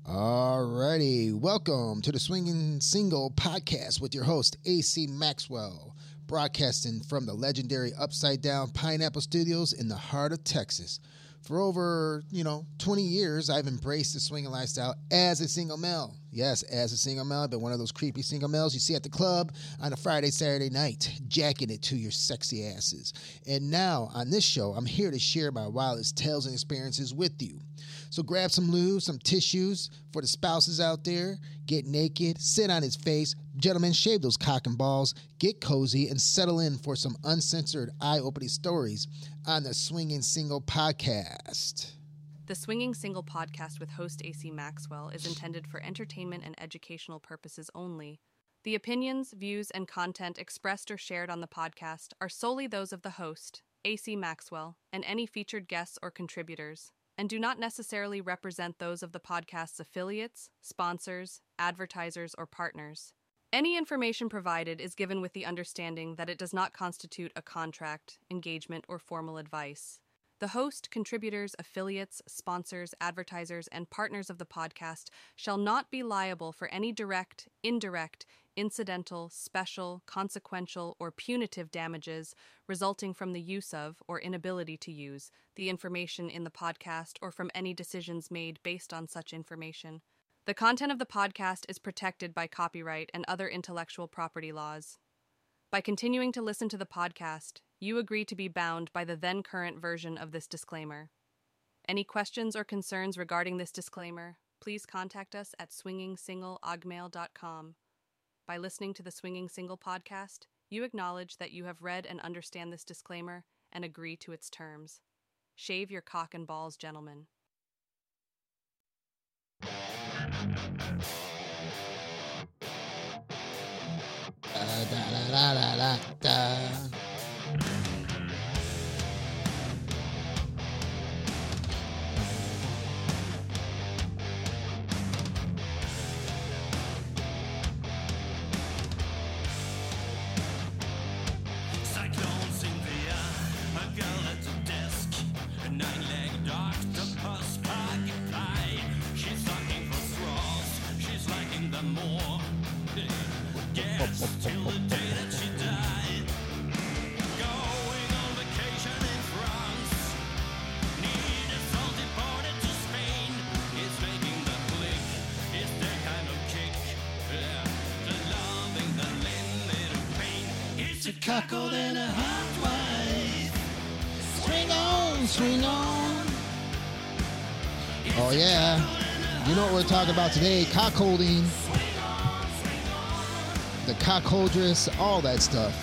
Alrighty, welcome to the Swinging Single Podcast with your host, AC Maxwell, broadcasting from the legendary Upside Down Pineapple Studios in the heart of Texas. For over, 20 years, I've embraced the swinging lifestyle as a single male. Yes, as a single male. I've been one of those creepy single males you see at the club on a Friday, Saturday night, jacking it to your sexy asses. And now, on this show, I'm here to share my wildest tales and experiences with you. So grab some lube, some tissues for the spouses out there, get naked, sit on his face. Gentlemen, shave those cock and balls, get cozy, and settle in for some uncensored, eye-opening stories on the Swinging Single Podcast. The Swinging Single Podcast with host AC Maxwell is intended for entertainment and educational purposes only. The opinions, views, and content expressed or shared on the podcast are solely those of the host, AC Maxwell, and any featured guests or contributors, and do not necessarily represent those of the podcast's affiliates, sponsors, advertisers, or partners. Any information provided is given with the understanding that it does not constitute a contract, engagement, or formal advice. The host, contributors, affiliates, sponsors, advertisers, and partners of the podcast shall not be liable for any direct, indirect, incidental, special, consequential, or punitive damages resulting from the use of, or inability to use, the information in the podcast or from any decisions made based on such information. The content of the podcast is protected by copyright and other intellectual property laws. By continuing to listen to the podcast, you agree to be bound by the then current version of this disclaimer. Any questions or concerns regarding this disclaimer, please contact us at swingingsingleogmail.com. By listening to the Swinging Single Podcast, you acknowledge that you have read and understand this disclaimer and agree to its terms. Shave your cock and balls, gentlemen. Cuckold and a hot wife. Swing on, swing on. Oh yeah, you know what we're talking about today, cockholding, the cockholdress, all that stuff.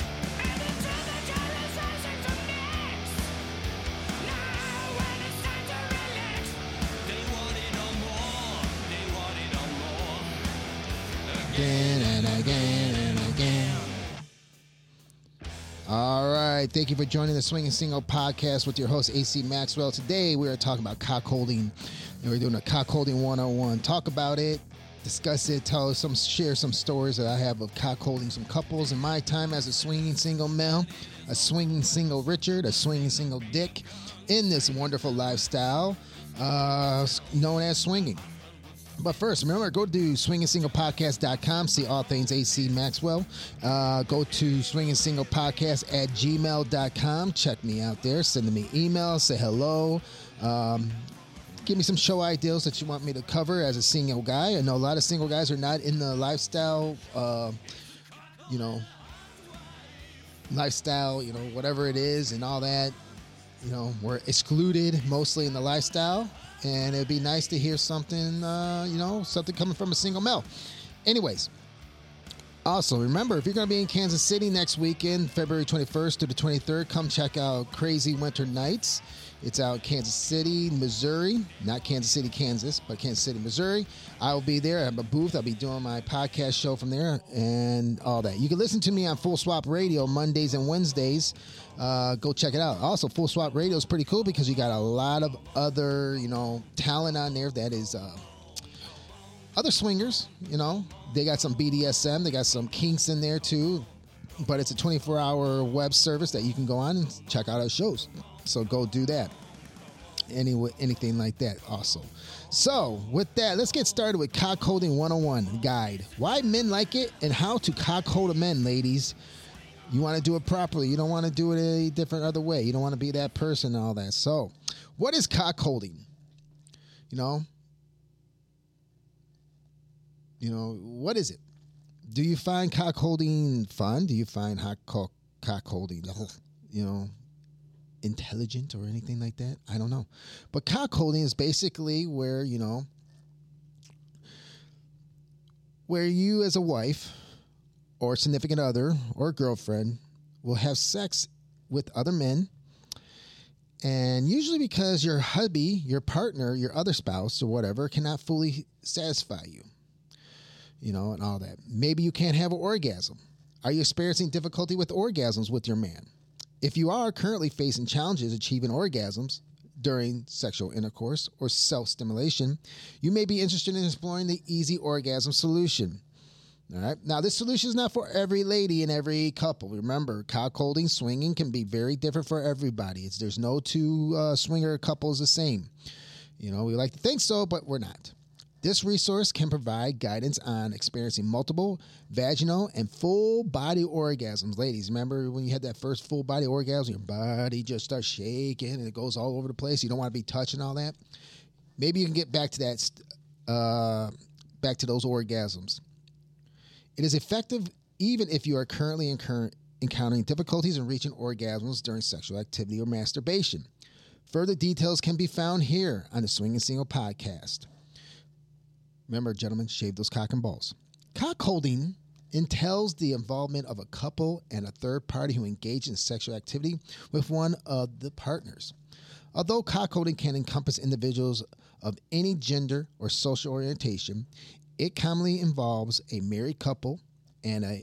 Again and again and again. All right, thank you for joining the Swinging Single Podcast with your host, AC Maxwell. Today, we are talking about cockholding, and we're doing a cockholding 101. Talk about it, discuss it, share some stories that I have of cockholding some couples in my time as a swinging single male, a swinging single Richard, a swinging single Dick, in this wonderful lifestyle known as swinging. But first, remember, go to swingingsinglepodcast.com, see all things AC Maxwell. Go to swingingsinglepodcast@gmail.com. Check me out there. Send me emails. Say hello. Give me some show ideas that you want me to cover as a single guy. I know a lot of single guys are not in the lifestyle, whatever it is and all that. We're excluded mostly in the lifestyle. And it'd be nice to hear something, something coming from a single male. Anyways, also, remember, if you're going to be in Kansas City next weekend, February 21st to the 23rd, come check out Crazy Winter Nights. It's out in Kansas City, Missouri. Not Kansas City, Kansas, but Kansas City, Missouri. I will be there. I have a booth. I'll be doing my podcast show from there and all that. You can listen to me on Full Swap Radio Mondays and Wednesdays. Go check it out. Also, Full Swap Radio is pretty cool because you got a lot of other, talent on there that is other swingers. They got some BDSM. They got some kinks in there, too. But it's a 24-hour web service that you can go on and check out our shows. So go do that. anything like that also. So with that, let's get started with Cockholding 101 guide. Why men like it and how to cockhold a man, ladies. You want to do it properly. You don't want to do it a different other way. You don't want to be that person and all that. So what is cockholding? What is it? Do you find cockholding fun? Do you find cockholding, intelligent or anything like that? I don't know. But cockholding is basically where you as a wife or significant other or girlfriend will have sex with other men. And usually because your hubby, your partner, your other spouse or whatever cannot fully satisfy you, and all that. Maybe you can't have an orgasm. Are you experiencing difficulty with orgasms with your man? If you are currently facing challenges achieving orgasms during sexual intercourse or self-stimulation, you may be interested in exploring the easy orgasm solution. All right. Now, this solution is not for every lady and every couple. Remember, cockholding, swinging can be very different for everybody. There's no two swinger couples the same. We like to think so, but we're not. This resource can provide guidance on experiencing multiple vaginal and full body orgasms. Ladies, remember when you had that first full body orgasm, your body just starts shaking and it goes all over the place. You don't want to be touching all that. Maybe you can get back to that, back to those orgasms. It is effective even if you are currently encountering difficulties in reaching orgasms during sexual activity or masturbation. Further details can be found here on the Swinging Single podcast. Remember, gentlemen, shave those cock and balls. Cockholding entails the involvement of a couple and a third party who engage in sexual activity with one of the partners. Although cockholding can encompass individuals of any gender or social orientation, it commonly involves a married couple, a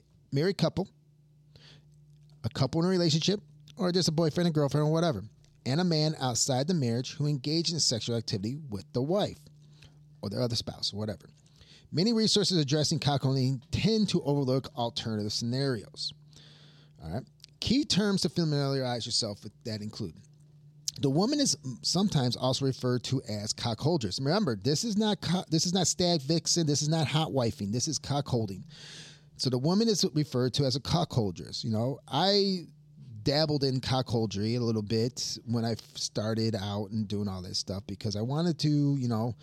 couple in a relationship, or just a boyfriend and girlfriend or whatever, and a man outside the marriage who engage in sexual activity with the wife or their other spouse or whatever. Many resources addressing cockholding tend to overlook alternative scenarios. All right. Key terms to familiarize yourself with that include: the woman is sometimes also referred to as cockholders. Remember, this is not stag vixen. This is not hot wifing. This is cockholding. So the woman is referred to as a cockholdress. I dabbled in cockholdry a little bit when I started out and doing all this stuff because I wanted to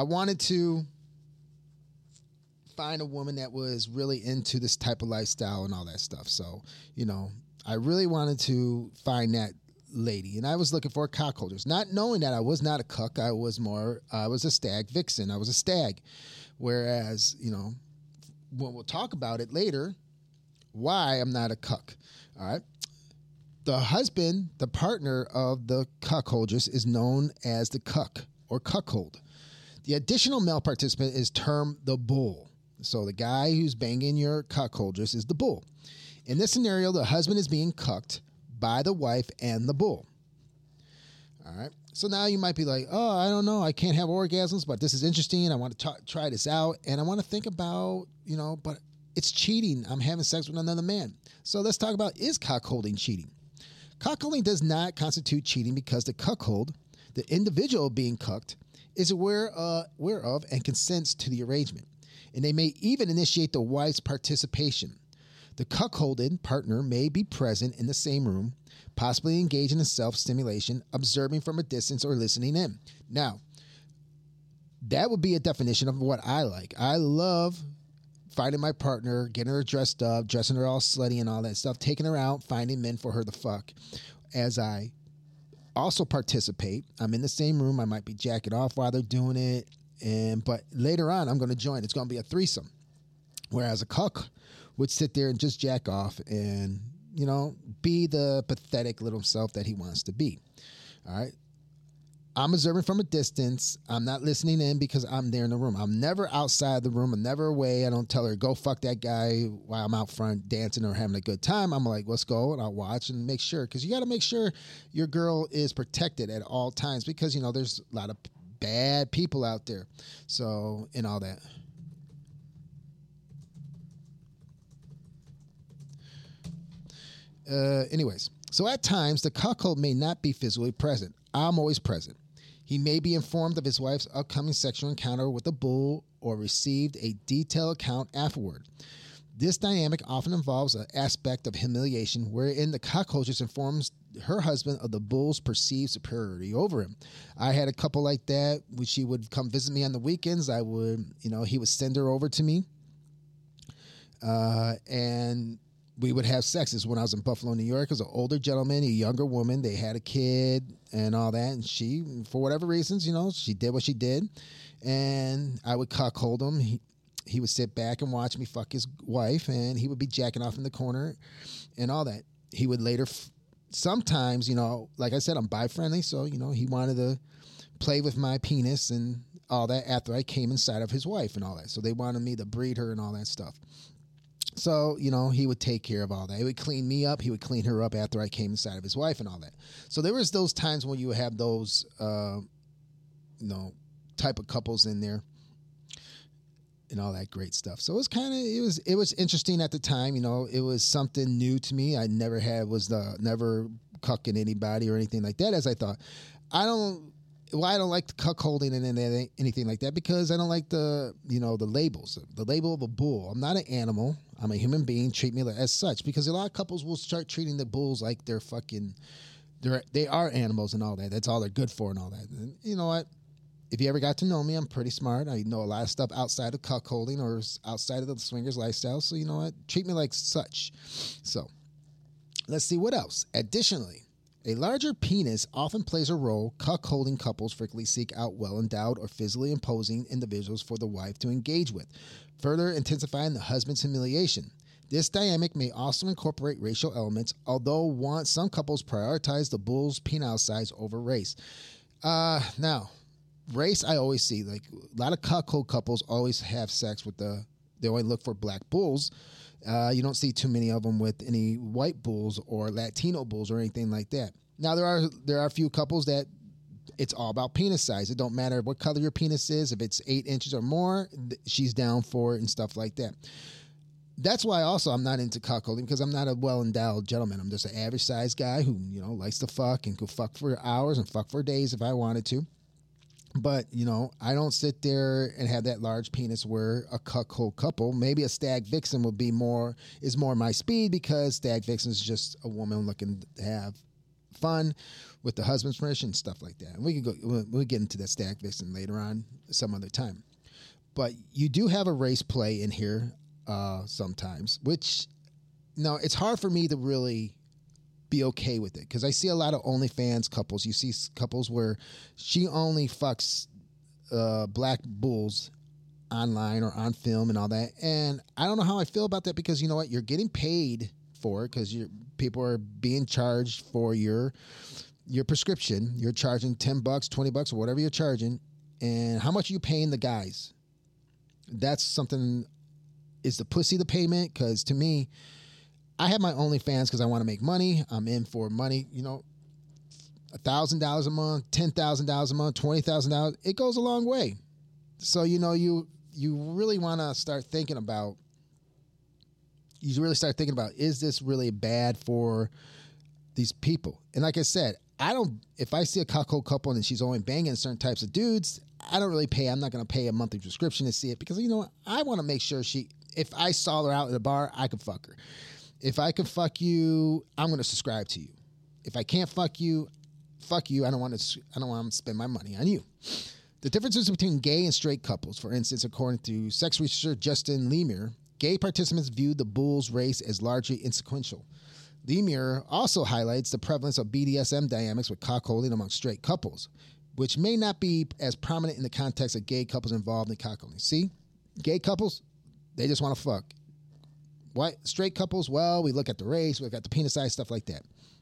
find a woman that was really into this type of lifestyle and all that stuff. So, I really wanted to find that lady, and I was looking for cockholders, not knowing that I was not a cuck. I was a stag vixen. I was a stag. Whereas, when we'll talk about it later, why I'm not a cuck. All right. The husband, the partner of the cockholdress, is known as the cuck or cuckold. The additional male participant is termed the bull. So the guy who's banging your cockholdress is the bull. In this scenario, the husband is being cucked by the wife and the bull. All right. So now you might be like, oh, I don't know. I can't have orgasms, but this is interesting. I want to try this out. And I want to think about, but it's cheating. I'm having sex with another man. So let's talk about, is cockholding cheating? Cockholding does not constitute cheating because the cuckold, the individual being cucked, is aware of and consents to the arrangement. And they may even initiate the wife's participation. The cuckolded partner may be present in the same room, possibly engaging in self-stimulation, observing from a distance, or listening in. Now, that would be a definition of what I like. I love finding my partner, getting her dressed up, dressing her all slutty and all that stuff, taking her out, finding men for her to fuck. As I also participate, I'm in the same room. I might be jacking off while they're doing it. But later on, I'm going to join. It's going to be a threesome. Whereas a cuck would sit there and just jack off and, be the pathetic little self that he wants to be. All right. I'm observing from a distance. I'm not listening in because I'm there in the room. I'm never outside the room. I'm never away. I don't tell her, go fuck that guy while I'm out front dancing or having a good time. I'm like, let's go, and I'll watch and make sure. Because you got to make sure your girl is protected at all times because, there's a lot of bad people out there. So, and all that. Anyways, so at times, the cuckold may not be physically present. I'm always present. He may be informed of his wife's upcoming sexual encounter with a bull or received a detailed account afterward. This dynamic often involves an aspect of humiliation wherein the cuckoldress informs her husband of the bull's perceived superiority over him. I had a couple like that when she would come visit me on the weekends. I would, he would send her over to me. And we would have sex. This is when I was in Buffalo, New York. It was an older gentleman, a younger woman. They had a kid and all that. And she, for whatever reasons, she did what she did. And I would cuckold him. He would sit back and watch me fuck his wife, and he would be jacking off in the corner and all that. He would later, sometimes, like I said, I'm bi-friendly, so, he wanted to play with my penis and all that after I came inside of his wife and all that. So they wanted me to breed her and all that stuff. So, he would take care of all that. He would clean me up. He would clean her up after I came inside of his wife and all that. So there was those times when you would have those, type of couples in there and all that great stuff. So it was interesting at the time. It was something new to me. I never never cucking anybody or anything like that, as I thought. I don't like the cuckolding and anything like that because I don't like the labels. The label of a bull. I'm not an animal. I'm a human being. Treat me as such, because a lot of couples will start treating the bulls like they are animals and all that. That's all they're good for and all that. And you know what? If you ever got to know me, I'm pretty smart. I know a lot of stuff outside of cuckolding or outside of the swingers lifestyle. So you know what? Treat me like such. So let's see what else. Additionally, a larger penis often plays a role. Cuckolding couples frequently seek out well-endowed or physically imposing individuals for the wife to engage with, further intensifying the husband's humiliation. This dynamic may also incorporate racial elements, although some couples prioritize the bull's penile size over race. Now, race, I always see, like a lot of cuckold couples always have sex with they only look for black bulls. You don't see too many of them with any white bulls or Latino bulls or anything like that. Now, there are a few couples that it's all about penis size. It don't matter what color your penis is. If it's 8 inches or more, she's down for it and stuff like that. That's why also I'm not into cuckolding, because I'm not a well-endowed gentleman. I'm just an average-sized guy who, likes to fuck and could fuck for hours and fuck for days if I wanted to. But, I don't sit there and have that large penis where a cuckold couple, maybe a stag vixen is more my speed, because stag vixen is just a woman looking to have fun with the husband's permission and stuff like that. And we'll get into that stag vixen later on some other time. But you do have a race play in here sometimes, which, it's hard for me to really be okay with it, because I see a lot of OnlyFans couples. You see couples where she only fucks black bulls online or on film and all that, and I don't know how I feel about that, because you know what, you're getting paid for it, because people are being charged for your prescription. You're charging $10, $20, or whatever you're charging, and how much are you paying the guys? That's something. Is the pussy the payment? Because to me, I have my OnlyFans because I want to make money. I'm in for money, $1,000 a month, $10,000 a month, $20,000. It goes a long way. So, you really want to start thinking about, is this really bad for these people? And like I said, if I see a cuckold couple and she's only banging certain types of dudes, I don't really pay. I'm not going to pay a monthly subscription to see it, because, I want to make sure if I saw her out at a bar, I could fuck her. If I can fuck you, I'm going to subscribe to you. If I can't fuck you, fuck you. I don't want to spend my money on you. The differences between gay and straight couples. For instance, according to sex researcher Justin Lemire, gay participants viewed the bull's race as largely insequential. Lemire also highlights the prevalence of BDSM dynamics with cuckolding among straight couples, which may not be as prominent in the context of gay couples involved in cuckolding. See, gay couples, they just want to fuck. White straight couples, well, we look at the race, we look at the penis size, stuff like that.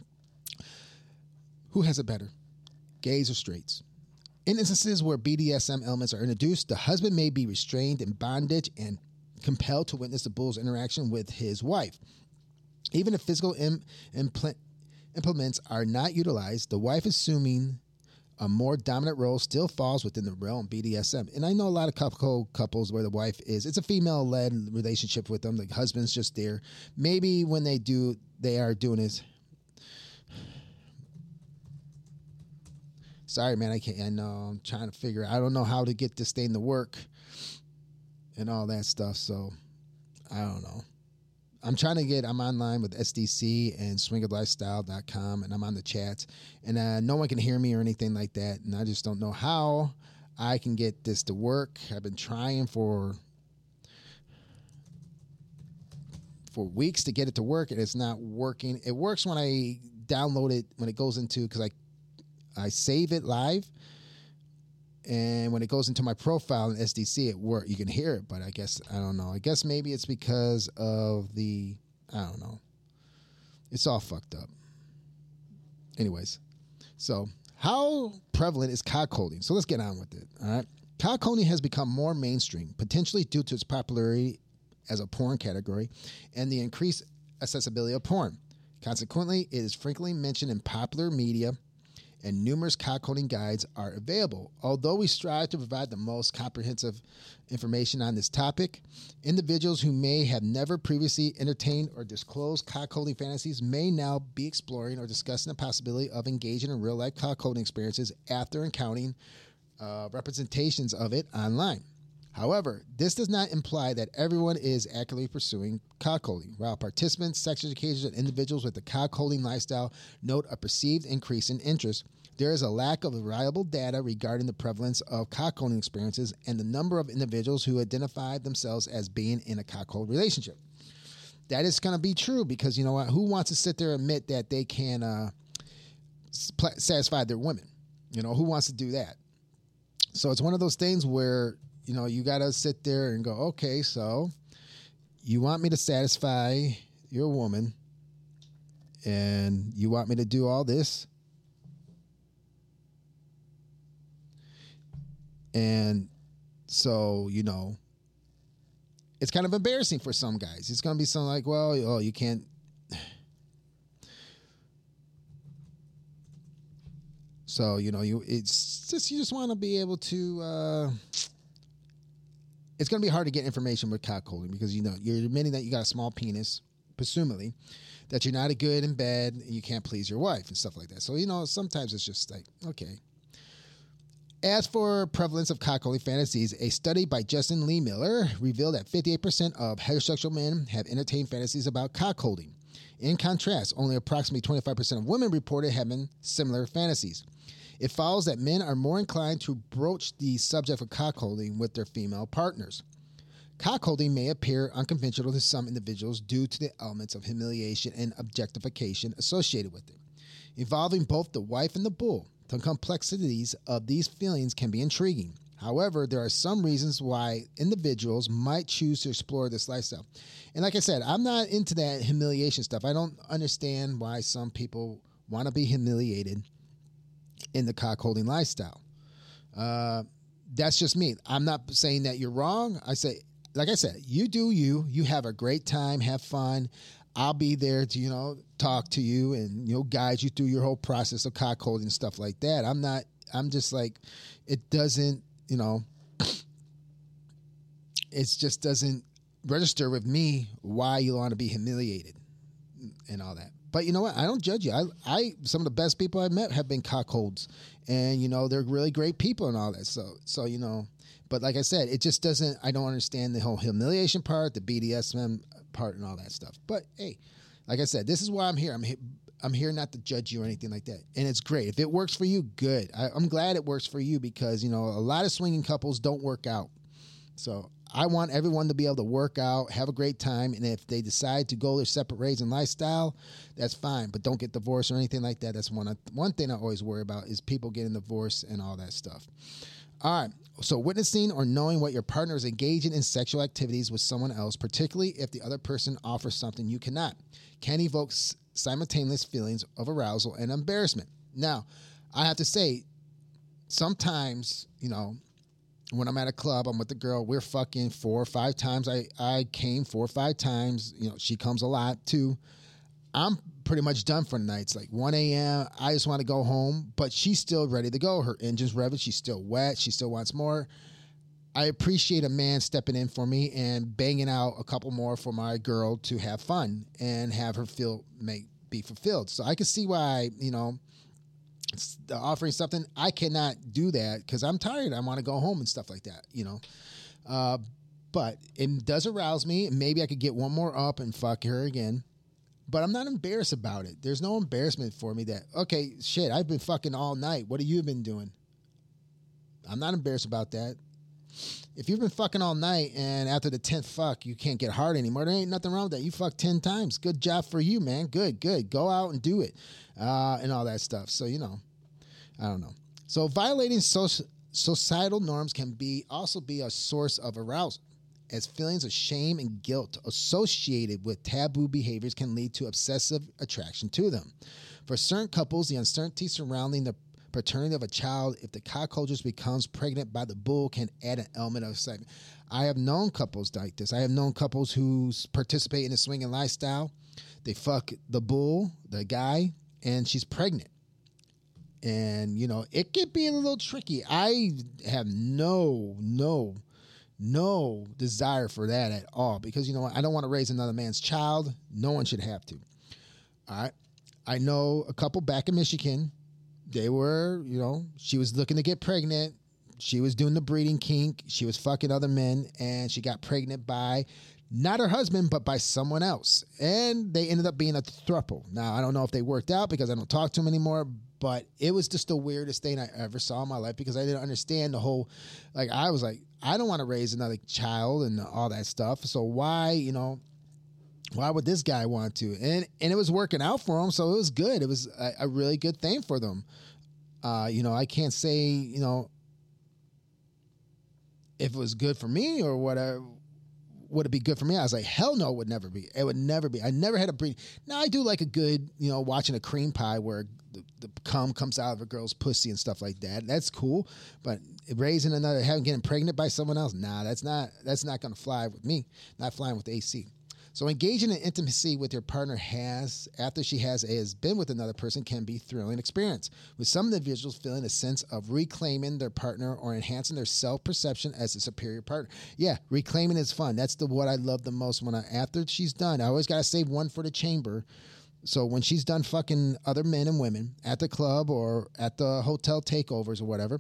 Who has it better, gays or straights? In instances where BDSM elements are introduced, the husband may be restrained in bondage and compelled to witness the bull's interaction with his wife. Even if physical implements are not utilized, the wife assuming a more dominant role still falls within the realm of BDSM. And I know a lot of couples where the wife it's a female-led relationship with them. The husband's just there. Maybe when they are doing this. Sorry, man, I can't. I know I'm trying to figure. I don't know how to get this thing to work and all that stuff. So I don't know. I'm online with SDC and swingerlifestyle.com, and I'm on the chats, and no one can hear me or anything like that, and I just don't know how I can get this to work. I've been trying for weeks to get it to work, and it's not working. It works when I download it, when it goes into, because I save it live, and when it goes into my profile in SDC, it works. You can hear it, but I don't know. I guess maybe it's because of I don't know. It's all fucked up. Anyways, so how prevalent is cockholding? So let's get on with it, all right? Cockholding has become more mainstream, potentially due to its popularity as a porn category and the increased accessibility of porn. Consequently, it is frequently mentioned in popular media, and numerous cockholding guides are available. Although we strive to provide the most comprehensive information on this topic, individuals who may have never previously entertained or disclosed cockholding fantasies may now be exploring or discussing the possibility of engaging in real-life cockholding experiences after encountering representations of it online. However, this does not imply that everyone is actively pursuing cockholding. While participants, sex educators, and individuals with the cockholding lifestyle note a perceived increase in interest, there is a lack of reliable data regarding the prevalence of cockholding experiences and the number of individuals who identify themselves as being in a cockhold relationship. That is going to be true because, you know what, who wants to sit there and admit that they can satisfy their women? You know, who wants to do that? So it's one of those things where, you know, you got to sit there and go, okay, so you want me to satisfy your woman and you want me to do all this. And so, you know, it's kind of embarrassing for some guys. It's going to be something like, well, oh, you can't. So, you know, you just want to be able to, it's going to be hard to get information with cockholding because, you know, you're admitting that you got a small penis, presumably, that you're not a good in bed and you can't please your wife and stuff like that. So, you know, sometimes it's just like, okay. As for prevalence of cockholding fantasies, a study by Justin Lee Miller revealed that 58% of heterosexual men have entertained fantasies about cockholding. In contrast, only approximately 25% of women reported having similar fantasies. It follows that men are more inclined to broach the subject of cockholding with their female partners. Cockholding may appear unconventional to some individuals due to the elements of humiliation and objectification associated with it. Involving both the wife and the bull, the complexities of these feelings can be intriguing. However, there are some reasons why individuals might choose to explore this lifestyle. And like I said, I'm not into that humiliation stuff. I don't understand why some people want to be humiliated in the cockholding lifestyle. That's just me. I'm not saying that you're wrong. I say, like I said, you do you. You have a great time. Have fun. I'll be there to, you know, talk to you and, you know, guide you through your whole process of cockholding and stuff like that. I'm just like, it doesn't, you know, it just doesn't register with me why you want to be humiliated and all that. But you know what? I don't judge you. Some of the best people I've met have been cockholds, and you know they're really great people and all that. So you know, but like I said, it just doesn't. I don't understand the whole humiliation part, the BDSM part, and all that stuff. But hey, like I said, this is why I'm here. I'm here not to judge you or anything like that. And it's great if it works for you. Good. I'm glad it works for you because you know a lot of swinging couples don't work out. So I want everyone to be able to work out, have a great time, and if they decide to go their separate ways in lifestyle, that's fine. But don't get divorced or anything like that. That's one thing I always worry about is people getting divorced and all that stuff. All right. So witnessing or knowing what your partner is engaging in sexual activities with someone else, particularly if the other person offers something you cannot, can evoke simultaneous feelings of arousal and embarrassment. Now, I have to say, sometimes, you know, when I'm at a club, I'm with the girl, we're fucking 4 or 5 times. I came 4 or 5 times. You know, she comes a lot too. I'm pretty much done for the night. It's like 1 a.m. I just want to go home, but she's still ready to go. Her engine's revving. She's still wet. She still wants more. I appreciate a man stepping in for me and banging out a couple more for my girl to have fun and have her be fulfilled. So I can see why, you know, offering something, I cannot do that because I'm tired. I want to go home and stuff like that, but it does arouse me. Maybe I could get one more up and fuck her again. But I'm not embarrassed about it. There's no embarrassment for me that, okay, shit, I've been fucking all night. What have you been doing? I'm not embarrassed about that. If you've been fucking all night and after the 10th fuck, you can't get hard anymore, there ain't nothing wrong with that. You fucked 10 times. Good job for you, man. Good. Go out and do it and all that stuff. So, I don't know. So violating societal norms can also be a source of arousal, as feelings of shame and guilt associated with taboo behaviors can lead to obsessive attraction to them. For certain couples, the uncertainty surrounding the paternity of a child, if the cockholder becomes pregnant by the bull, can add an element of excitement. I have known couples like this. I have known couples who participate in the swinging lifestyle. They fuck the bull, the guy, and she's pregnant. And, it could be a little tricky. I have no desire for that at all because, I don't want to raise another man's child. No one should have to. All right. I know a couple back in Michigan. They were, she was looking to get pregnant. She was doing the breeding kink. She was fucking other men, and she got pregnant by not her husband, but by someone else. And they ended up being a throuple. Now, I don't know if they worked out because I don't talk to them anymore, but it was just the weirdest thing I ever saw in my life because I didn't understand the whole, I was like, I don't want to raise another child and all that stuff. So why, why would this guy want to? And it was working out for him, so it was good. It was a really good thing for them. I can't say, if it was good for me or whatever. Would it be good for me? I was like, hell no, it would never be. It would never be. I never had a breed. Now, I do like a good, watching a cream pie where the cum comes out of a girl's pussy and stuff like that. That's cool. But raising another, getting pregnant by someone else, that's not going to fly with me. Not flying with AC. So engaging in intimacy with your partner after she has been with another person can be a thrilling experience, with some individuals feeling a sense of reclaiming their partner or enhancing their self-perception as a superior partner. Yeah, reclaiming is fun. That's what I love the most. After she's done, I always got to save one for the chamber. So when she's done fucking other men and women at the club or at the hotel takeovers or whatever,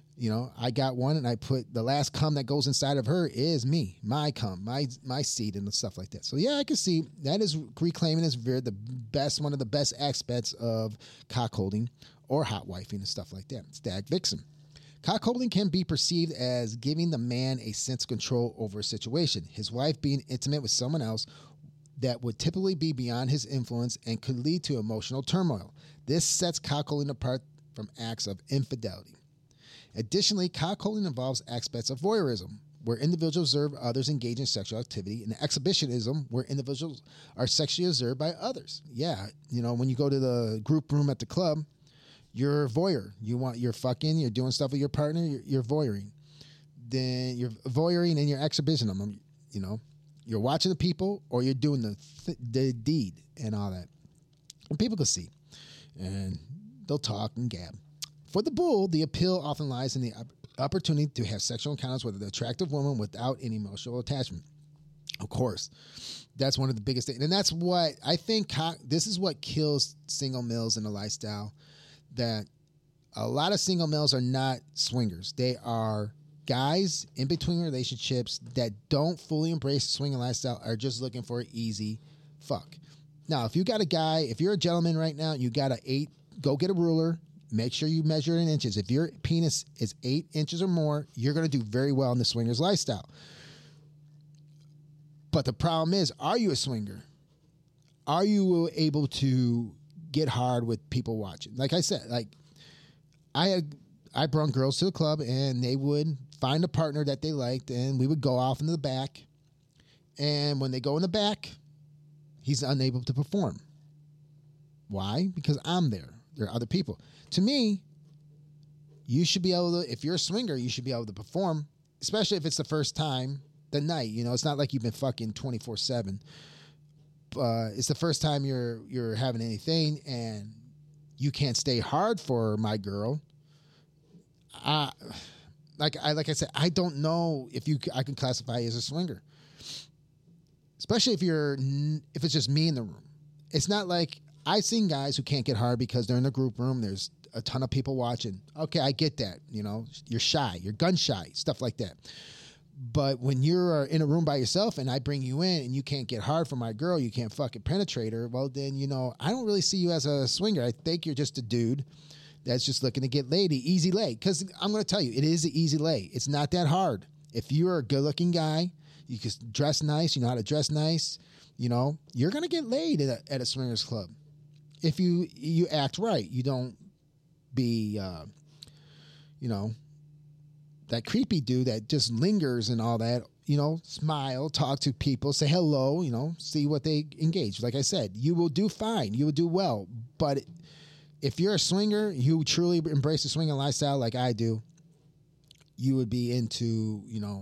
I got one and I put the last cum that goes inside of her is me, my cum, my seed and stuff like that. So yeah, I can see that is reclaiming is one of the best aspects of cockholding or hot wifing and stuff like that. Stag vixen. Cockholding can be perceived as giving the man a sense of control over a situation, his wife being intimate with someone else that would typically be beyond his influence and could lead to emotional turmoil. This sets cockholding apart from acts of infidelity. Additionally, cockholding involves aspects of voyeurism, where individuals observe others engage in sexual activity, and exhibitionism, where individuals are sexually observed by others. Yeah, when you go to the group room at the club, you're a voyeur. You're fucking, you're doing stuff with your partner, you're voyeuring. Then you're voyeuring and you're exhibitionism, You're watching the people or you're doing the deed and all that. And people can see, and they'll talk and gab. For the bull, the appeal often lies in the opportunity to have sexual encounters with an attractive woman without any emotional attachment. Of course, that's one of the biggest things. And that's what I think this is what kills single males in the lifestyle, that a lot of single males are not swingers. They are guys in between relationships that don't fully embrace the swinging lifestyle, are just looking for an easy fuck. Now, if you're a gentleman right now, you got go get a ruler. Make sure you measure it in inches. If your penis is 8 inches or more, you're going to do very well in the swingers lifestyle. But the problem is, are you a swinger? Are you able to get hard with people watching? Like I said, I brought girls to the club and they would find a partner that they liked and we would go off into the back. And when they go in the back, he's unable to perform. Why? Because I'm there. There are other people. To me, you should be able to, if you're a swinger, you should be able to perform, especially if it's the first time, the night. It's not like you've been fucking 24/7. It's the first time you're having anything and you can't stay hard for my girl. Like I said, I don't know if I can classify you as a swinger, especially if it's just me in the room. It's not like I've seen guys who can't get hard because they're in the group room. There's a ton of people watching. Okay, I get that. You know, you're shy, you're gun shy, stuff like that. But when you're in a room by yourself and I bring you in and you can't get hard for my girl, you can't fucking penetrate her, well, then, you know, I don't really see you as a swinger. I think you're just a dude that's just looking to get laid, easy lay. Because I'm going to tell you, it is an easy lay. It's not that hard. If you're a good-looking guy, you can dress nice, you know how to dress nice, you know, you're going to get laid at a swingers club. If you act right, you don't be, you know, that creepy dude that just lingers and all that, you know, smile, talk to people, say hello, you know, see what they engage. Like I said, you will do fine. You will do well. But if you're a swinger, you truly embrace the swinging lifestyle like I do, you would be into, you know,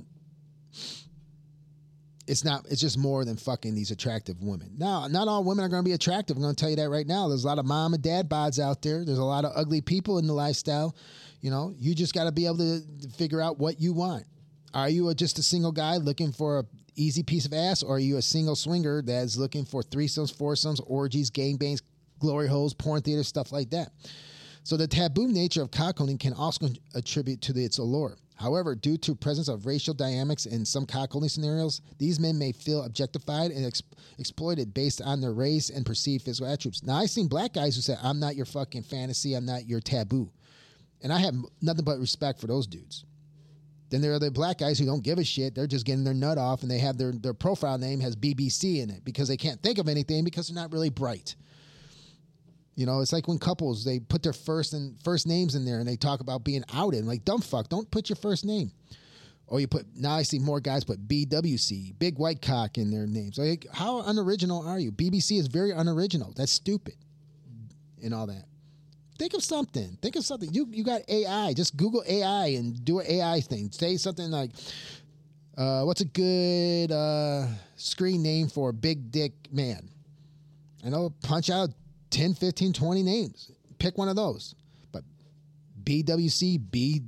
it's just more than fucking these attractive women. Now, not all women are going to be attractive. I'm going to tell you that right now. There's a lot of mom and dad bods out there. There's a lot of ugly people in the lifestyle. You know, you just got to be able to figure out what you want. Are you just a single guy looking for a easy piece of ass, or are you a single swinger that's looking for threesomes, foursomes, orgies, gangbangs, glory holes, porn theaters, stuff like that? So the taboo nature of cuckolding can also attribute to its allure. However, due to presence of racial dynamics in some cuckolding scenarios, these men may feel objectified and exploited based on their race and perceived physical attributes. Now, I've seen black guys who say, I'm not your fucking fantasy, I'm not your taboo. And I have nothing but respect for those dudes. Then there are the black guys who don't give a shit. They're just getting their nut off, and they have their profile name has BBC in it because they can't think of anything because they're not really bright. You know, it's like when couples, they put their first names in there and they talk about being outed. Like, dumb fuck, don't put your first name. Or now I see more guys put BWC, big white cock, in their names. Like, how unoriginal are you? BBC is very unoriginal. That's stupid and all that. Think of something. You got AI. Just Google AI and do an AI thing. Say something like, what's a good screen name for a big dick man? I know, punch out 10, 15, 20 names. Pick one of those. But BWC,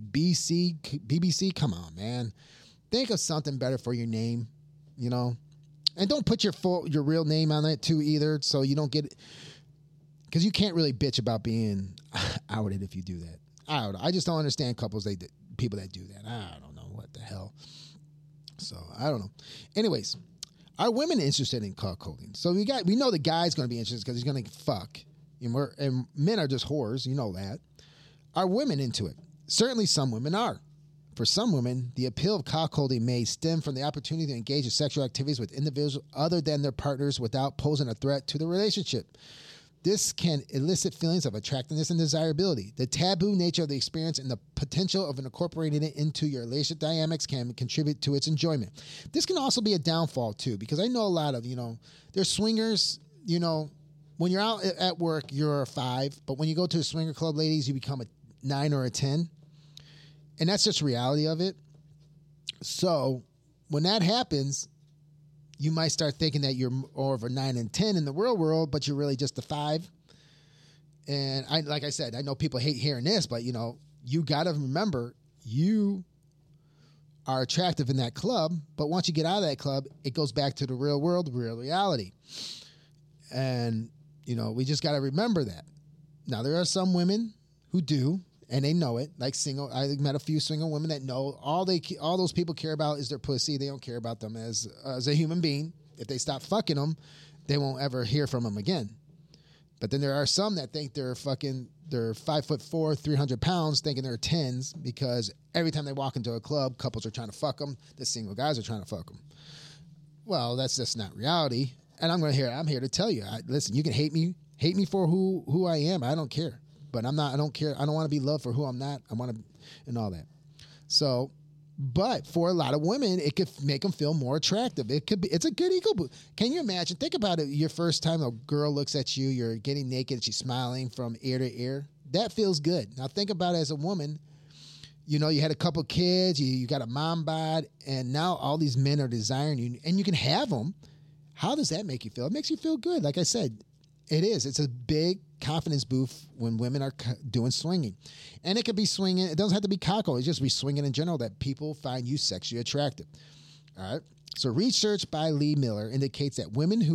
BBC, come on, man. Think of something better for your name, you know? And don't put your real name on it, too, either, so you don't get... Because you can't really bitch about being outed if you do that. I just don't understand people that do that. I don't know what the hell. So, I don't know. Anyways, are women interested in cuckolding? So we know the guy's going to be interested because he's going to fuck. And men are just whores. You know that. Are women into it? Certainly some women are. For some women, the appeal of cuckolding may stem from the opportunity to engage in sexual activities with individuals other than their partners without posing a threat to the relationship. This can elicit feelings of attractiveness and desirability. The taboo nature of the experience and the potential of incorporating it into your relationship dynamics can contribute to its enjoyment. This can also be a downfall, too, because I know a lot of, there's swingers, when you're out at work, you're a 5, but when you go to a swinger club, ladies, you become a 9 or a 10. And that's just reality of it. So when that happens, you might start thinking that you're more of a 9 and 10 in the real world, but you're really just a 5. And like I said, I know people hate hearing this, but you got to remember you are attractive in that club. But once you get out of that club, it goes back to the real world, real reality. And, we just got to remember that. Now, there are some women who do, and they know it. Like I met a few single women that know all those people care about is their pussy. They don't care about them as a human being. If they stop fucking them, they won't ever hear from them again. But then there are some that think they're 5'4", 300 pounds, thinking they're 10s because every time they walk into a club, couples are trying to fuck them. The single guys are trying to fuck them. Well, that's just not reality. And I'm here to tell you. Listen, you can hate me for who I am. I don't care. But I don't care. I don't want to be loved for who I'm not. I want to, and all that. So, but for a lot of women, it could make them feel more attractive. It's a good ego boost. Can you imagine? Think about it. Your first time a girl looks at you, you're getting naked, and she's smiling from ear to ear. That feels good. Now think about it as a woman. You had a couple kids, you got a mom bod, and now all these men are desiring you, and you can have them. How does that make you feel? It makes you feel good. Like I said, it is. It's a big confidence boost when women are doing swinging. And it could be swinging. It doesn't have to be cockle. It's just be swinging in general that people find you sexually attractive. All right. So research by Lee Miller indicates that women who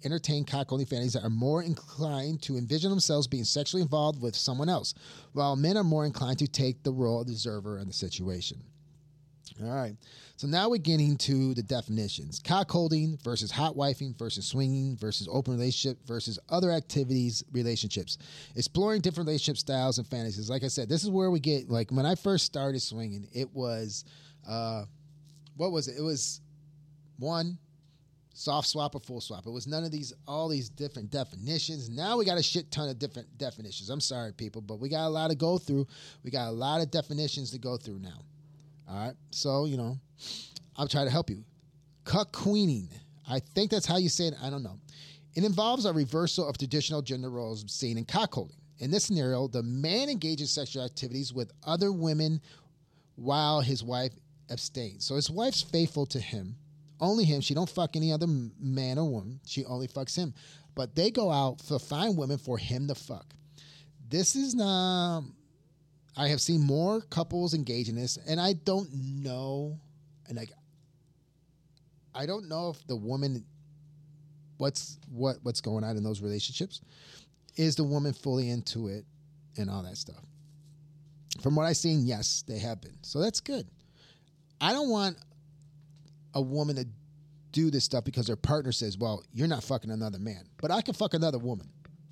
entertain cock-holding fantasies are more inclined to envision themselves being sexually involved with someone else, while men are more inclined to take the role of the observer in the situation. All right. So now we're getting to the definitions. Cock-holding versus hot wifing versus swinging versus open relationship versus other activities, relationships. Exploring different relationship styles and fantasies. Like I said, this is where we get, like, when I first started swinging, it was, what was it? It was one, soft swap or full swap. It was none of these, all these different definitions. Now we got a shit ton of different definitions. I'm sorry, people, but we got a lot to go through. We got a lot of definitions to go through now. All right, so, you know, I'll try to help you. Cuck-queening. I think that's how you say it. I don't know. It involves a reversal of traditional gender roles seen in cockholding. In this scenario, the man engages sexual activities with other women while his wife abstains. So his wife's faithful to him, only him. She don't fuck any other man or woman. She only fucks him. But they go out to find women for him to fuck. This is not... I have seen more couples engage in this, and I don't know, and I don't know if the woman, what's going on in those relationships. Is the woman fully into it and all that stuff? From what I've seen, yes, they have been. So that's good. I don't want a woman to do this stuff because their partner says, well, you're not fucking another man, but I can fuck another woman.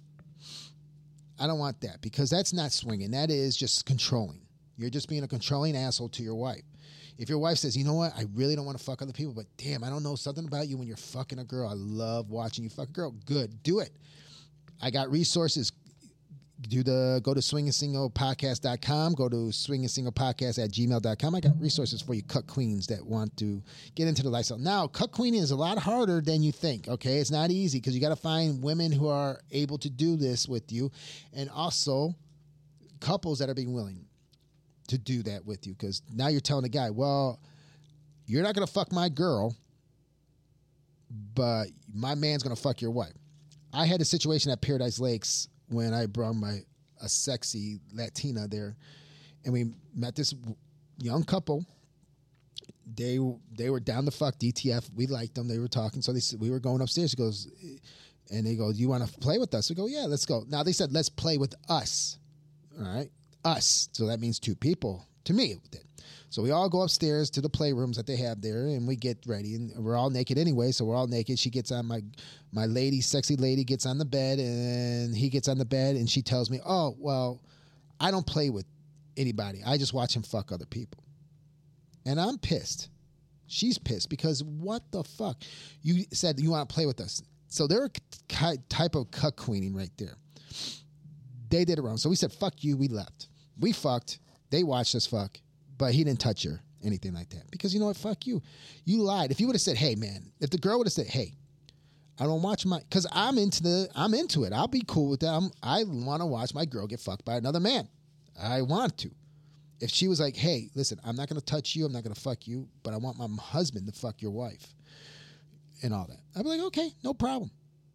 I don't want that because that's not swinging. That is just controlling. You're just being a controlling asshole to your wife. If your wife says, you know what, I really don't want to fuck other people, but damn, I don't know, something about you when you're fucking a girl. I love watching you fuck a girl. Good. Do it. I got resources. Go to swingingsinglepodcast.com. Go to swingingsinglepodcast@gmail.com. I got resources for you cuck queens that want to get into the lifestyle. Now, cuck queening is a lot harder than you think, okay? It's not easy because you got to find women who are able to do this with you and also couples that are being willing to do that with you because now you're telling the guy, well, you're not going to fuck my girl, but my man's going to fuck your wife. I had a situation at Paradise Lakes when I brought a sexy Latina there, and we met this young couple. They were down to fuck DTF. We liked them. They were talking. So we were going upstairs. He goes, and they go, do you want to play with us? We go, yeah, let's go. Now they said, let's play with us. All right. Us. So that means two people. To me, it did. So we all go upstairs to the playrooms that they have there, and we get ready, and we're all naked anyway, so we're all naked. She gets on my lady, sexy lady gets on the bed, and he gets on the bed, and she tells me, oh, well, I don't play with anybody. I just watch him fuck other people. And I'm pissed. She's pissed because what the fuck? You said you want to play with us. So they're a type of cuck queening right there. They did it wrong. So we said, fuck you, we left. We fucked. They watched us fuck. But he didn't touch her, anything like that. Because you know what? Fuck you. You lied. If you would have said, hey, man, if the girl would have said, hey, I don't watch because I'm into it. I'll be cool with that. I want to watch my girl get fucked by another man. I want to. If she was like, hey, listen, I'm not going to touch you. I'm not going to fuck you, but I want my husband to fuck your wife and all that. I'd be like, okay, no problem.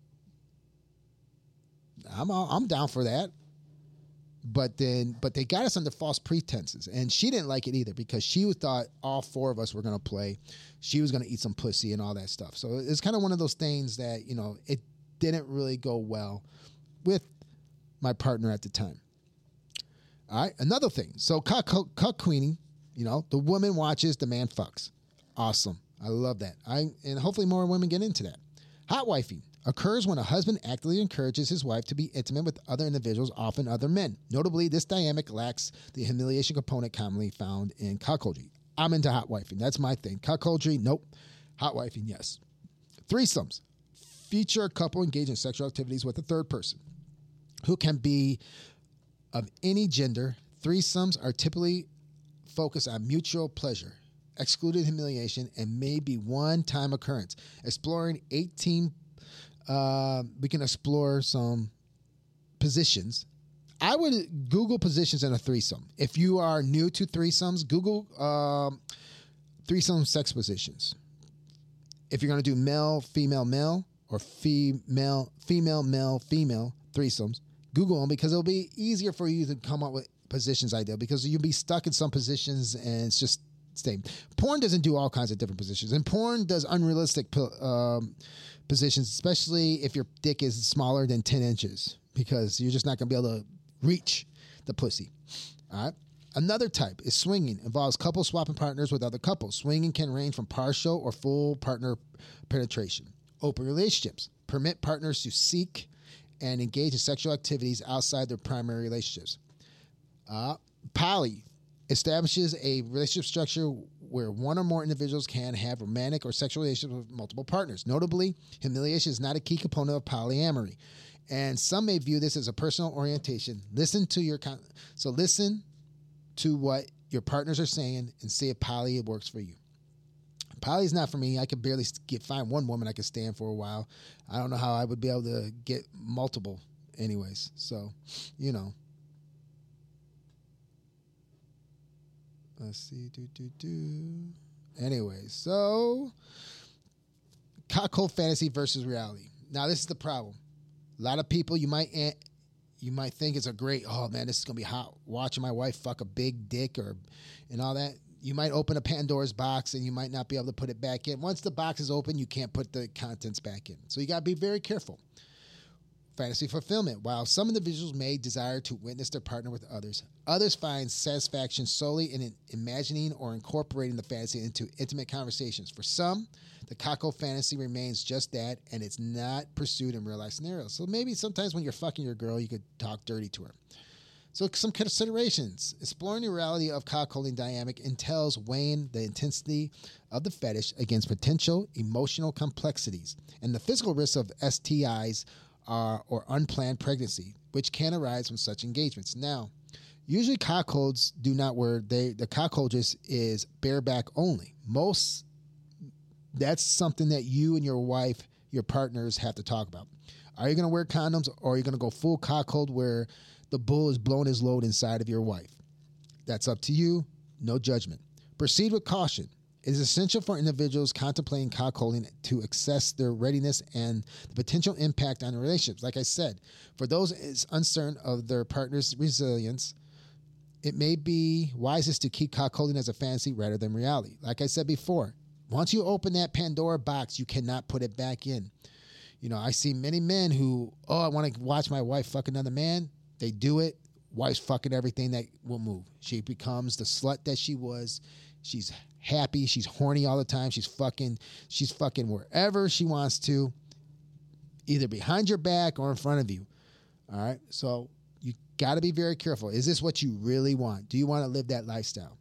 I'm down for that. But they got us under false pretenses, and she didn't like it either because she thought all four of us were going to play. She was going to eat some pussy and all that stuff. So it's kind of one of those things that, you know, it didn't really go well with my partner at the time. All right, another thing. So cuck queening, you know, the woman watches, the man fucks. Awesome. I love that. And hopefully more women get into that. Hot wifing occurs when a husband actively encourages his wife to be intimate with other individuals, often other men. Notably, this dynamic lacks the humiliation component commonly found in cuckoldry. I'm into hot wifing. That's my thing. Cuckoldry, nope. Hot wifing, yes. Threesomes feature a couple engaged in sexual activities with a third person who can be of any gender. Threesomes are typically focused on mutual pleasure, excluded humiliation, and may be one-time occurrence. Exploring 18 we can explore some positions. I would Google positions in a threesome. If you are new to threesomes, Google threesome sex positions. If you're going to do male, female, male, or female, male, female threesomes, Google them because it'll be easier for you to come up with positions ideal because you'll be stuck in some positions and it's just same. Porn doesn't do all kinds of different positions, and porn does unrealistic positions, especially if your dick is smaller than 10 inches, because you're just not going to be able to reach the pussy. All right. Another type is swinging. Involves couples swapping partners with other couples. Swinging can range from partial or full partner penetration. Open relationships permit partners to seek and engage in sexual activities outside their primary relationships. Poly establishes a relationship structure where one or more individuals can have romantic or sexual relationships with multiple partners. Notably, humiliation is not a key component of polyamory, and some may view this as a personal orientation. Listen to what your partners are saying and see if poly works for you. Poly is not for me. I could barely find one woman I could stand for a while. I don't know how I would be able to get multiple anyways. So, you know. Let's see. Anyway, so cockhold fantasy versus reality. Now, this is the problem. A lot of people you might think it's a great, oh man, this is gonna be hot watching my wife fuck a big dick and all that. You might open a Pandora's box and you might not be able to put it back in. Once the box is open, you can't put the contents back in. So you gotta be very careful. Fantasy fulfillment. While some individuals may desire to witness their partner with others find satisfaction solely in imagining or incorporating the fantasy into intimate conversations. For some, the cockhold fantasy remains just that, and it's not pursued in real-life scenarios. So maybe sometimes when you're fucking your girl, you could talk dirty to her. So some considerations. Exploring the reality of cockholding dynamic entails weighing the intensity of the fetish against potential emotional complexities and the physical risks of STIs or unplanned pregnancy, which can arise from such engagements. Now, usually cockholds do not wear, the cockhold just is bareback only. That's something that you and your wife, your partners have to talk about. Are you going to wear condoms, or are you going to go full cockhold where the bull is blowing his load inside of your wife? That's up to you. No judgment. Proceed with caution. It is essential for individuals contemplating cockholding to assess their readiness and the potential impact on their relationships. Like I said, for those uncertain of their partner's resilience, it may be wisest to keep cockholding as a fantasy rather than reality. Like I said before, once you open that Pandora box, you cannot put it back in. You know, I see many men who, I want to watch my wife fuck another man. They do it. Wife's fucking everything that will move. She becomes the slut that she was. She's happy. She's horny all the time. She's fucking wherever she wants to, either behind your back or in front of you. All right. So you got to be very careful. Is this what you really want? Do you want to live that lifestyle?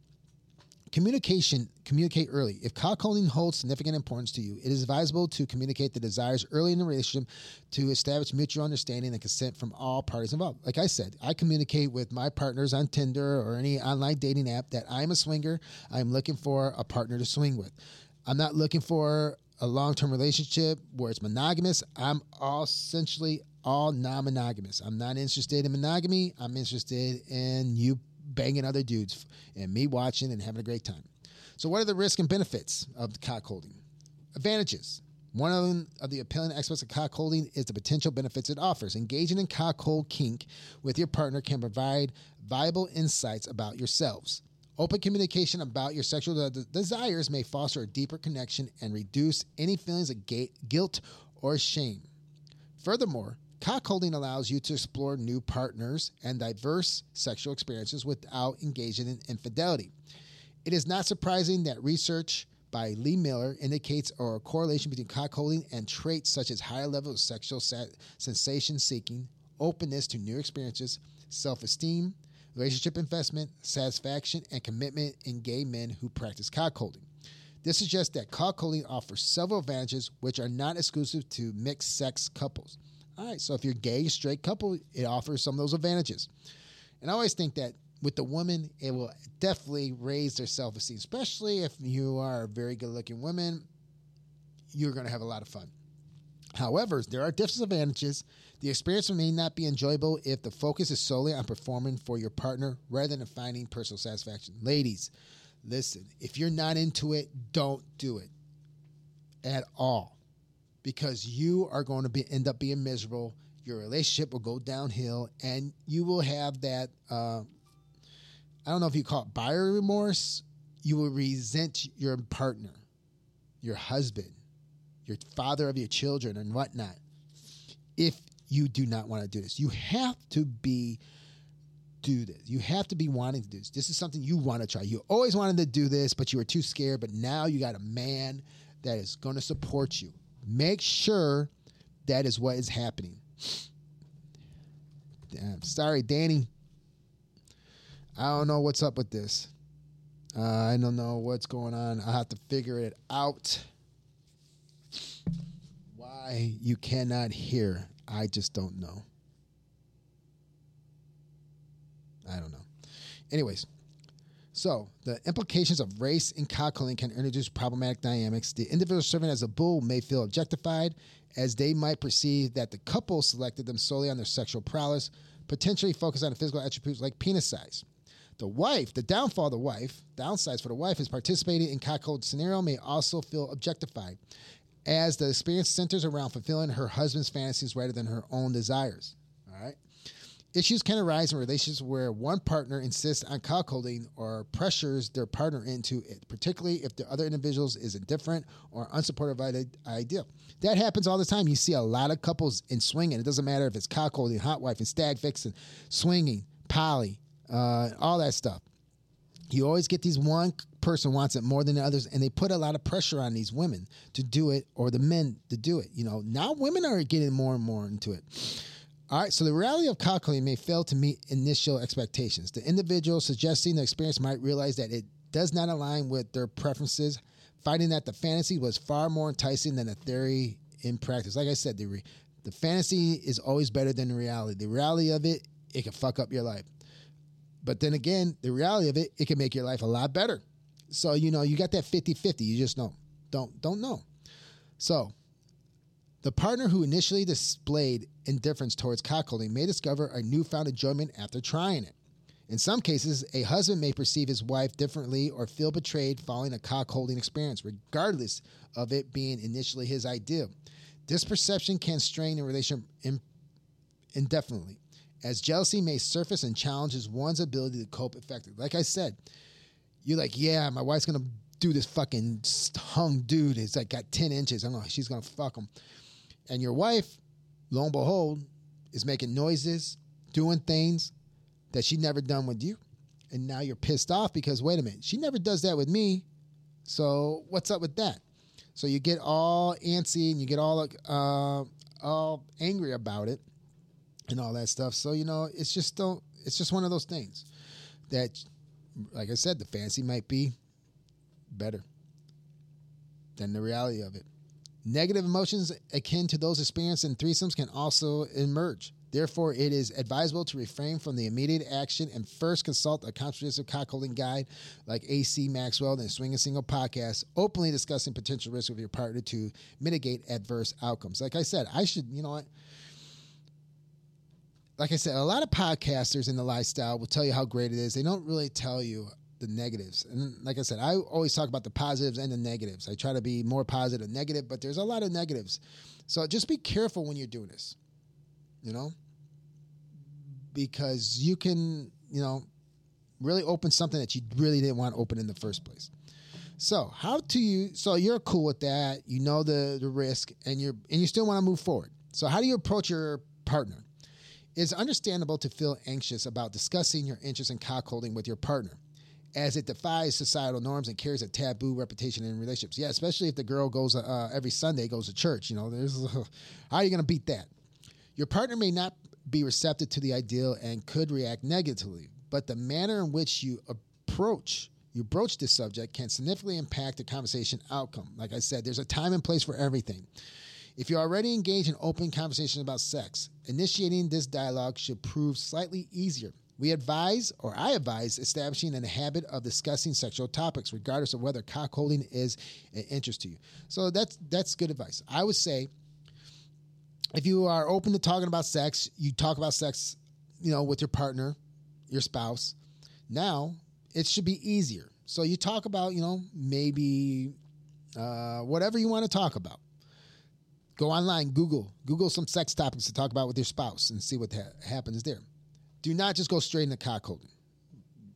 Communicate early. If cockholding holds significant importance to you, it is advisable to communicate the desires early in the relationship to establish mutual understanding and consent from all parties involved. Like I said, I communicate with my partners on Tinder or any online dating app that I'm a swinger. I'm looking for a partner to swing with. I'm not looking for a long-term relationship where it's monogamous. I'm essentially all non-monogamous. I'm not interested in monogamy. I'm interested in you banging other dudes and me watching and having a great time. So what are the risks and benefits of cockholding? Advantages. One of the appealing aspects of cockholding is the potential benefits it offers. Engaging in cockhold kink with your partner can provide valuable insights about yourselves. Open communication about your sexual desires may foster a deeper connection and reduce any feelings of guilt or shame. Furthermore, cockholding allows you to explore new partners and diverse sexual experiences without engaging in infidelity. It is not surprising that research by Lee Miller indicates a correlation between cockholding and traits such as higher levels of sexual sensation-seeking, openness to new experiences, self-esteem, relationship investment, satisfaction, and commitment in gay men who practice cockholding. This suggests that cockholding offers several advantages which are not exclusive to mixed-sex couples. All right, so if you're gay, straight couple, it offers some of those advantages. And I always think that with the woman, it will definitely raise their self-esteem, especially if you are a very good-looking woman. You're going to have a lot of fun. However, there are disadvantages. The experience may not be enjoyable if the focus is solely on performing for your partner rather than finding personal satisfaction. Ladies, listen, if you're not into it, don't do it at all, because you are going to end up being miserable. Your relationship will go downhill, and you will have that, I don't know if you call it buyer remorse. you will resent your partner, your husband, your father of your children and whatnot if you do not want to do this. You have to do this. You have to be wanting to do this. This is something you want to try. You always wanted to do this, but you were too scared. But now you got a man that is going to support you. Make sure that is what is happening. Damn, sorry, Danny. I don't know what's up with this. I don't know what's going on. I'll have to figure it out. Why you cannot hear, I just don't know. I don't know. Anyways, so the implications of race and cockling can introduce problematic dynamics. The individual serving as a bull may feel objectified, as they might perceive that the couple selected them solely on their sexual prowess, potentially focus on physical attributes like penis size. The wife, the downsides for the wife is participating in cockhold scenario may also feel objectified, as the experience centers around fulfilling her husband's fantasies rather than her own desires. All right. Issues can arise in relationships where one partner insists on cockholding or pressures their partner into it, particularly if the other individuals is indifferent or unsupportive of the idea. That happens all the time. You see a lot of couples in swinging. It doesn't matter if it's cockholding, hot wife, and stag fixing, swinging, poly, all that stuff. You always get these one person wants it more than the others, and they put a lot of pressure on these women to do it or the men to do it. You know, now women are getting more and more into it. All right, so the reality of cockholding may fail to meet initial expectations. The individual suggesting the experience might realize that it does not align with their preferences, finding that the fantasy was far more enticing than the theory in practice. Like I said, the fantasy is always better than the reality. The reality of it can fuck up your life. But then again, the reality of it can make your life a lot better. So, you know, you got that 50-50. You just don't know. So, the partner who initially displayed indifference towards cockholding may discover a newfound enjoyment after trying it. In some cases, a husband may perceive his wife differently or feel betrayed following a cockholding experience, regardless of it being initially his idea. This perception can strain the relationship indefinitely, as jealousy may surface and challenges one's ability to cope effectively. Like I said, you're like, yeah, my wife's going to do this fucking hung dude. It's like got 10 inches. I know she's going to fuck him. And your wife, lo and behold, is making noises, doing things that she never done with you. And now you're pissed off because, wait a minute, she never does that with me. So what's up with that? So you get all antsy and you get all angry about it and all that stuff. So, you know, it's just one of those things that, like I said, the fantasy might be better than the reality of it. Negative emotions akin to those experienced in threesomes can also emerge. Therefore, it is advisable to refrain from the immediate action and first consult a comprehensive cockholding guide like AC Maxwell and the Swing and Single podcast, openly discussing potential risks with your partner to mitigate adverse outcomes. Like I said, like I said, a lot of podcasters in the lifestyle will tell you how great it is. They don't really tell you the negatives. And like I said, I always talk about the positives and the negatives. I try to be more positive than negative, but there's a lot of negatives. So just be careful when you're doing this, you know, because you can, you know, really open something that you really didn't want to open in the first place. So so you're cool with that. You know the risk and you still want to move forward. So how do you approach your partner? It's understandable to feel anxious about discussing your interest in cockholding with your partner, as it defies societal norms and carries a taboo reputation in relationships. Yeah, especially if the girl goes every Sunday, goes to church. You know, how are you going to beat that? Your partner may not be receptive to the ideal and could react negatively, but the manner in which you broach this subject can significantly impact the conversation outcome. Like I said, there's a time and place for everything. If you're already engaged in open conversations about sex, initiating this dialogue should prove slightly easier. I advise establishing a habit of discussing sexual topics, regardless of whether cockholding is an interest to you. So that's good advice. I would say, if you are open to talking about sex, you talk about sex, you know, with your partner, your spouse. Now it should be easier. So you talk about, you know, maybe whatever you want to talk about. Go online, Google some sex topics to talk about with your spouse and see what happens there. Do not just go straight into cockholding.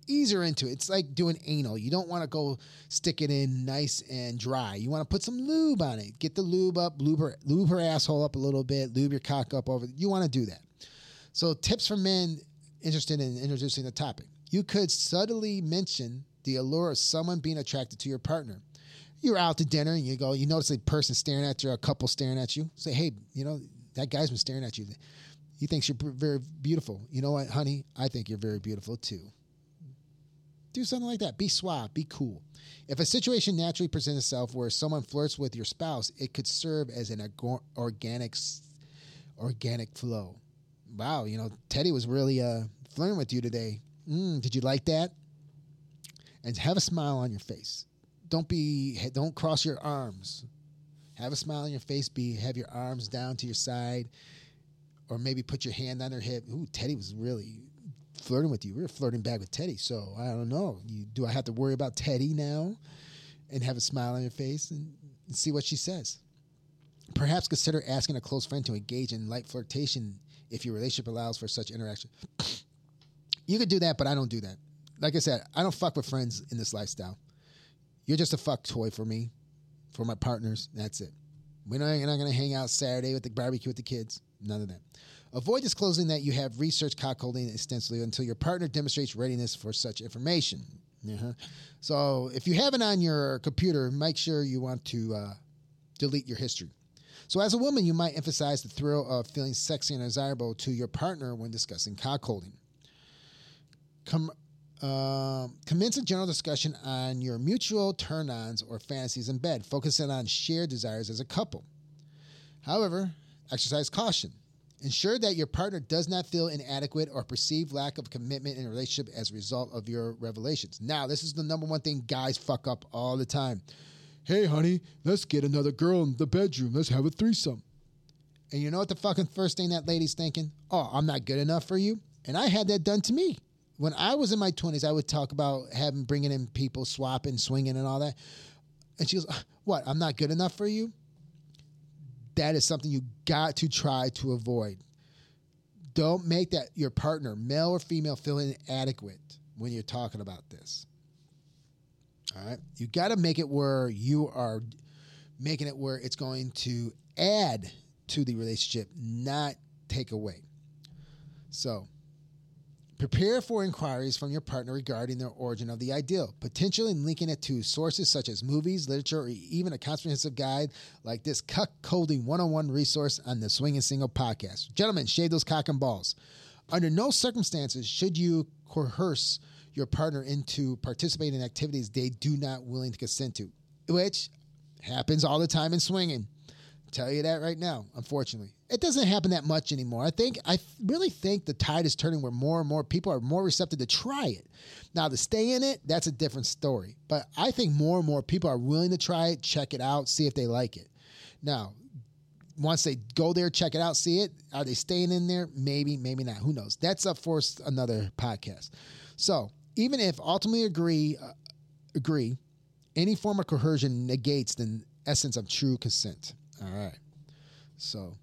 ease her into it. It's like doing anal. You don't want to go stick it in nice and dry. You want to put some lube on it. Get the lube up, lube her asshole up a little bit, lube your cock up over. You want to do that. So tips for men interested in introducing the topic. You could subtly mention the allure of someone being attracted to your partner. You're out to dinner and you notice a person staring at you, a couple staring at you. Say, hey, that guy's been staring at you. He thinks you're very beautiful. You know what, honey? I think you're very beautiful too. Do something like that. Be suave. Be cool. If a situation naturally presents itself where someone flirts with your spouse, it could serve as an organic flow. Wow, Teddy was really flirting with you today. Did you like that? And have a smile on your face. Don't cross your arms. Have a smile on your face. Have your arms down to your side, or maybe put your hand on her hip. Ooh, Teddy was really flirting with you. We were flirting back with Teddy, so I don't know. Do I have to worry about Teddy now? And have a smile on your face and see what she says. Perhaps consider asking a close friend to engage in light flirtation if your relationship allows for such interaction. You could do that, but I don't do that. Like I said, I don't fuck with friends in this lifestyle. You're just a fuck toy for me, for my partners. That's it. We're not going to hang out Saturday with the barbecue with the kids. None of that. Avoid disclosing that you have researched cockholding extensively until your partner demonstrates readiness for such information. So if you have it on your computer, make sure you want to delete your history. So as a woman, you might emphasize the thrill of feeling sexy and desirable to your partner when discussing cockholding. Commence a general discussion on your mutual turn-ons or fantasies in bed, focusing on shared desires as a couple. However, exercise caution. Ensure that your partner does not feel inadequate or perceive lack of commitment in a relationship as a result of your revelations. Now, this is the number one thing guys fuck up all the time. Hey, honey, let's get another girl in the bedroom. Let's have a threesome. And you know what the fucking first thing that lady's thinking? Oh, I'm not good enough for you? And I had that done to me. When I was in my 20s, I would talk about bringing in people, swapping, swinging, and all that. And she goes, what, I'm not good enough for you? That is something you got to try to avoid. Don't make that your partner, male or female, feel inadequate when you're talking about this. All right? You got to make it where you are making it where it's going to add to the relationship, not take away. So, prepare for inquiries from your partner regarding the origin of the ideal, potentially linking it to sources such as movies, literature, or even a comprehensive guide like this Cuckolding 101 resource on the Swinging Single podcast. Gentlemen, shave those cock and balls. Under no circumstances should you coerce your partner into participating in activities they do not willing to consent to, which happens all the time in swinging. Tell you that right now, unfortunately. It doesn't happen that much anymore. I really think the tide is turning where more and more people are more receptive to try it. Now, to stay in it, that's a different story. But I think more and more people are willing to try it, check it out, see if they like it. Now, once they go there, check it out, see it, are they staying in there? Maybe, maybe not. Who knows? That's up for another podcast. So, even if ultimately agree, any form of coercion negates the essence of true consent. All right. So,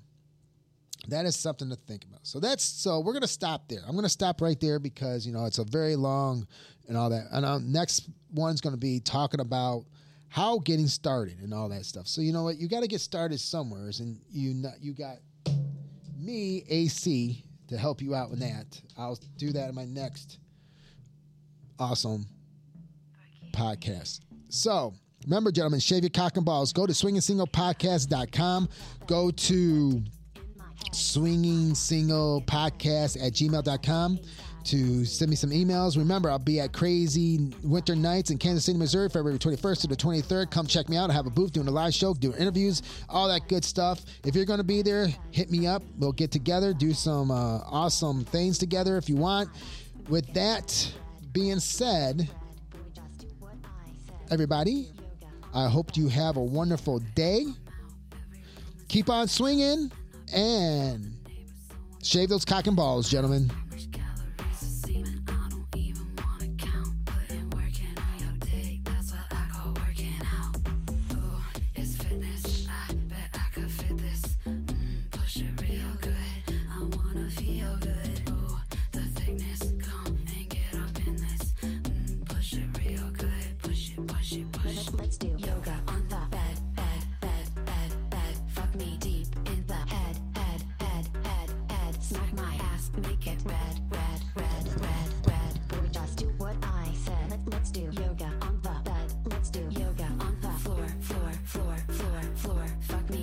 that is something to think about. So we're going to stop there. I'm going to stop right there because, it's a very long and all that. And our next one's going to be talking about how getting started and all that stuff. So, you know what? You got to get started somewhere. And you got me, AC, to help you out with that. I'll do that in my next awesome podcast. So, remember, gentlemen, shave your cock and balls. Go to swingingsinglepodcast.com. Go to swingingsinglepodcast@gmail.com to send me some emails. Remember, I'll be at Crazy Winter Nights in Kansas City, Missouri, February 21st to the 23rd. Come check me out. I have a booth doing a live show, doing interviews, all that good stuff. If you're going to be there, hit me up. We'll get together, do some awesome things together if you want. With that being said, everybody, I hope you have a wonderful day. Keep on swinging and shave those cock and balls, gentlemen.